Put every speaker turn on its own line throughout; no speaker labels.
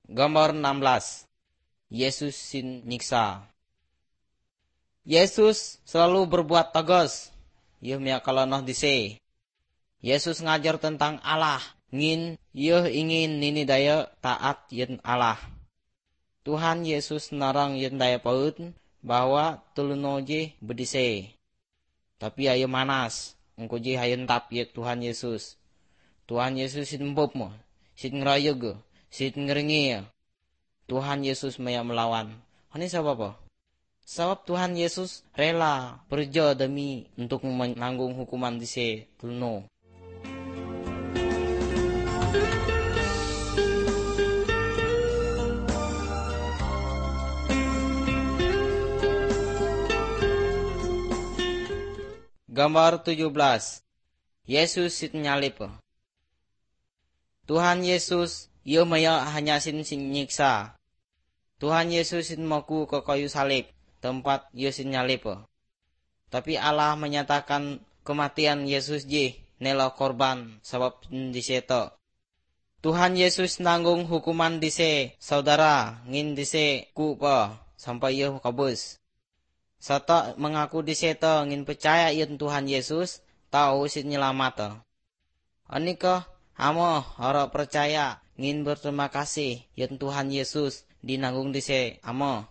Gambar 16. Yesus sin nyiksa. Yesus selalu berbuat tegas. Yeuh mia kalanoh dise. Yesus ngajar tentang Allah. Yeuh ingin nini daya taat yen Allah. Tuhan Yesus narang yen daya paut bahwa tulunoje bedise. Tapi ayo manas. Engko je hayun tap ye Tuhan Yesus. Tuhan Yesus sin mbop mo. Sin ngerayeg. Sin ngeringi. Tuhan Yesus maya melawan. Ini sebab apa? Sebab Tuhan Yesus rela berja demi untuk menanggung hukuman dise tulno. Gambar 17. Yesus sit nyalip. Tuhan Yesus ia maya hanya sin nyiksa. Tuhan Yesus sin maku ke kayu salib, tempat ia sin nyalip. Tapi Allah menyatakan kematian Yesus nela korban sebab diseto. Tuhan Yesus nanggung hukuman dise saudara ngin dise kupa sampai ia kabus. Sata mengaku diseto ngin percaya yen Tuhan Yesus tahu sin nyelamat. Anika amo harap percaya ngin berterima kasih yen Tuhan Yesus dinanggung dise amo.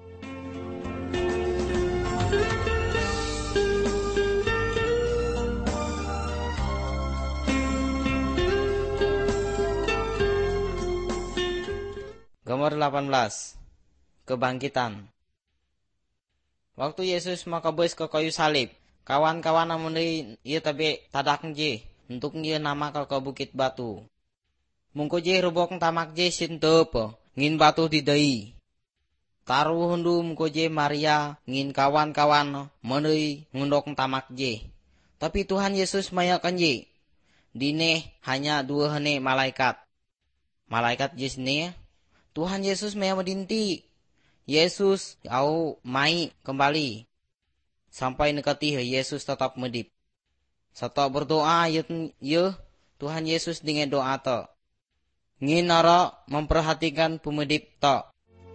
Gambar 18. Kebangkitan. Waktu Yesus makabes ke kayu salib, kawan-kawan namun ia tabe tadak untuk dia nama ke bukit batu. Mungko je rubok tamak je sintep, ngin batu didai. Taruh hundu mungko je Maria ngin kawan-kawan menei ngundok tamak je. Tapi Tuhan Yesus mayakan je. Dine hanya dua hene malaikat. Malaikat je sini Tuhan Yesus maya medinti. Yesus au mai kembali. Sampai nekati Yesus tetap medip. Sata berdoa ye Tuhan Yesus dengan doa to. Nginara memperhatikan pemedip to.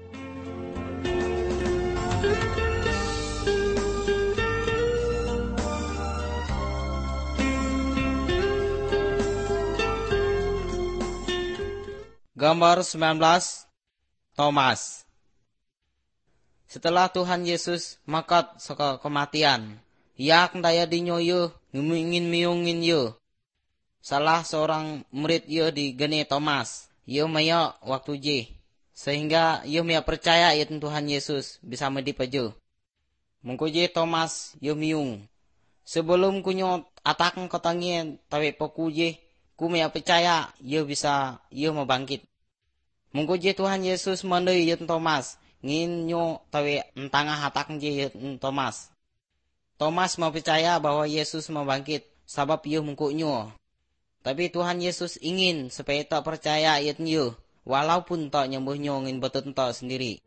Gambar 19. Thomas. Setelah Tuhan Yesus makat saka kematian, yak daya dinyo ye ngingin miungin ye. Salah seorang murid ye digene Thomas, ye maya waktu je, sehingga ye maya percaya yen Tuhan Yesus bisa medip aja. Mungko je Thomas ye miung. Sebelum kunyo atakang kotangien tawe poku je, ku maya percaya ye bisa ye mau bangkit. Mungko je Tuhan Yesus mandai yen Thomas. Ngin nyo tawe entangah hatak je Thomas. Thomas mau percaya bahwa Yesus mau bangkit sabab ye mungku nyo. Tapi Tuhan Yesus ingin supaya tak percaya yen ye walaupun tak nyembuh nyo ngin betul tak sendiri.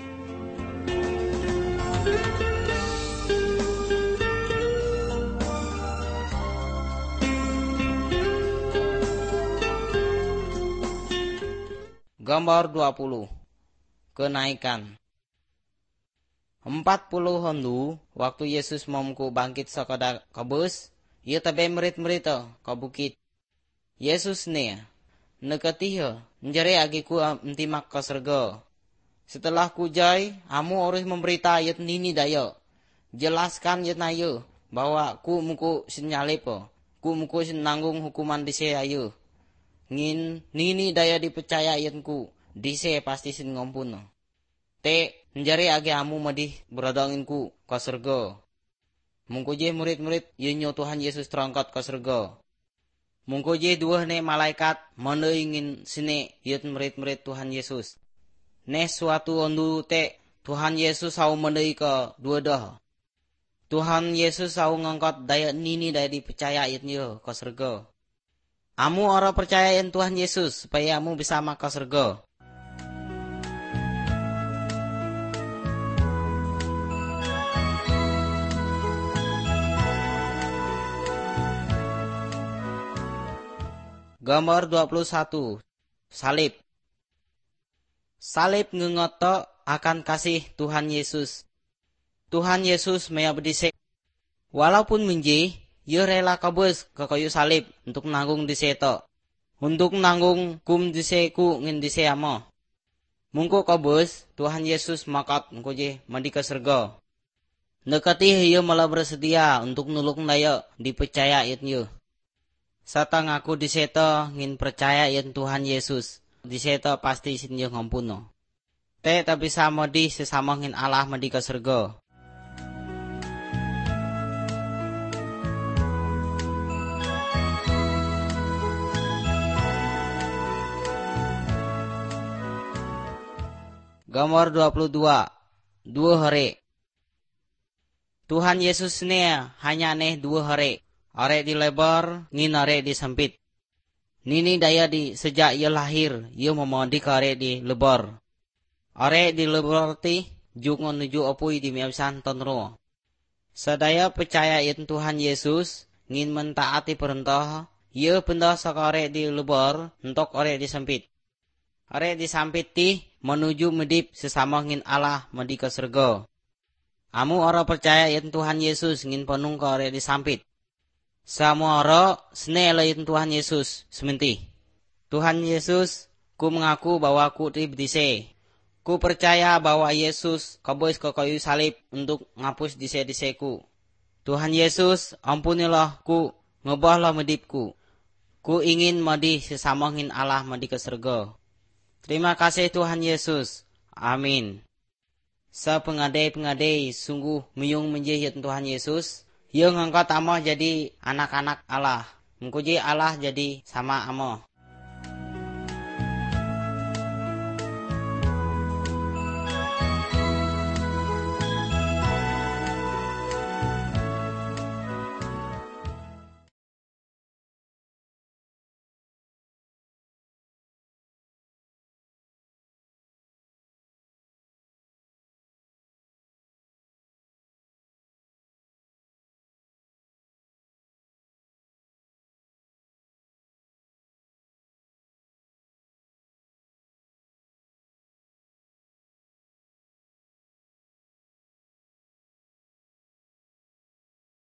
Gambar 20. Kenaikan. 40 hondu waktu Yesus momku bangkit sakada kabus, ia tabe merit-merit ke bukit. Yesus ne nekati njere agiku mtimak ke surga. Setelah kujai, amu harus memberita yet nini dayo. Jelaskan yet nayo bahwa ku muku sinyalip, ku muku nanggung hukuman dise ayo. Ngin nini daya dipercaya yenku. Dise pasti sin ngompun. Njari age amu madih beradanginku ke surga. Mungko je murid-murid yenyo Tuhan Yesus terangkat ke surga. Mungko je dua ne malaikat meneingin sine yet murid-murid Tuhan Yesus. Ne suatu ondu Tuhan Yesus au menei ke dua dah. Tuhan Yesus au ngangkat daya nini daya dipercaya yetnyo ke surga. Amu ora percaya yen Tuhan Yesus supaya amu bisa maka surga. Gambar 21. Salib. Salib ngengoto akan kasih Tuhan Yesus. Tuhan Yesus maya bedisek. Walaupun menji, ia rela kabus ke kayu salib untuk nanggung diseto. Untuk nanggung kum diseku ngin diseamo. Mungku kabus, Tuhan Yesus makat mungku mandi ke surga. Nekati ia malah bersedia untuk nulung daya dipercaya itnya. Sata ngaku diseto ngin percaya in Tuhan Yesus. Diseto pasti sinyo ngampuno. Te tapi sama di sesama ngin Allah mandi ke surga. Gambar 22. Dua hari. Tuhan Yesus hanya dua hari. Are di lebar, ngin are di sempit. Nini daya di sejak ia lahir, ia memondi ke are di lebar. Are di lebar ti, juk menuju opui di miabisan tonro. Sadaya percaya in Tuhan Yesus, ngin mentaati perintah, ia pindah sakare di lebar, untuk are di sempit. Are di sempit ti, menuju medip sesama ngin Allah mandi ke surga. Amu ora percaya in Tuhan Yesus ngin penung ke are di sampit. Semua ora sene lain Tuhan Yesus sementi. Tuhan Yesus, ku mengaku bahwa ku dibdise. Ku percaya bahwa Yesus kabus ke kayu salib untuk ngapus dise-diseku. Tuhan Yesus, ampunilah ku, ngubahlah medipku. Ku ingin mandi sesama ngin Allah mandi ke surga. Terima kasih Tuhan Yesus. Amin. Pengadai-pengadai sungguh meyung menjahit Tuhan Yesus. Ia ngangkat amah jadi anak-anak Allah. Mengkuji Allah jadi sama amah.